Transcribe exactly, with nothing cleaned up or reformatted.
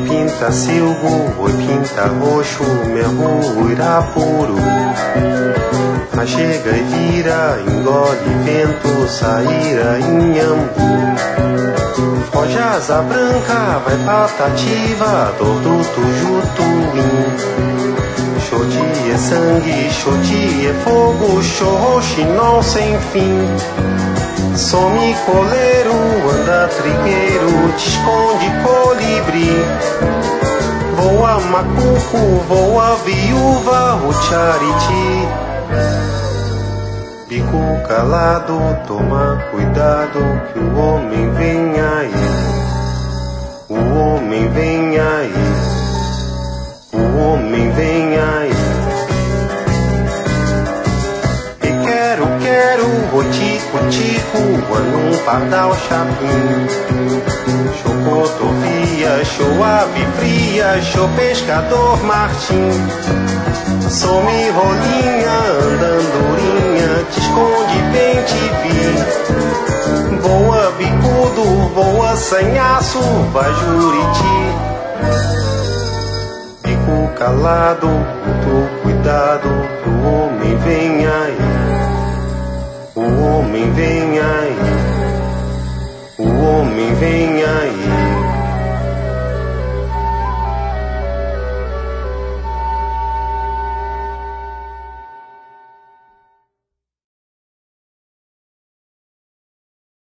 pinta silgo, oi pinta roxo, merro irapuru. Mas chega e vira, engole vento, saíra inhambu. Foge asa branca, vai patativa, dor do tujutuim. Xoti é sangue, xoti é fogo, xorroxinol sem fim. Some coleiro, anda trigueiro, te esconde colibri. Voa macuco, voa viúva, o chariti. Bico calado, toma cuidado que o homem vem aí. O homem vem aí. O homem vem aí. E quero, quero, o tico, tico, ando um pardal chapim. Chocotovia, show ave fria, show pescador Martim. Some rolinha, andandurinha, te esconde bem te vi. Voa bicudo, voa sanhaço, vai juriti. Bico calado, muito cuidado, que o homem vem aí. O homem vem aí. O homem vem aí.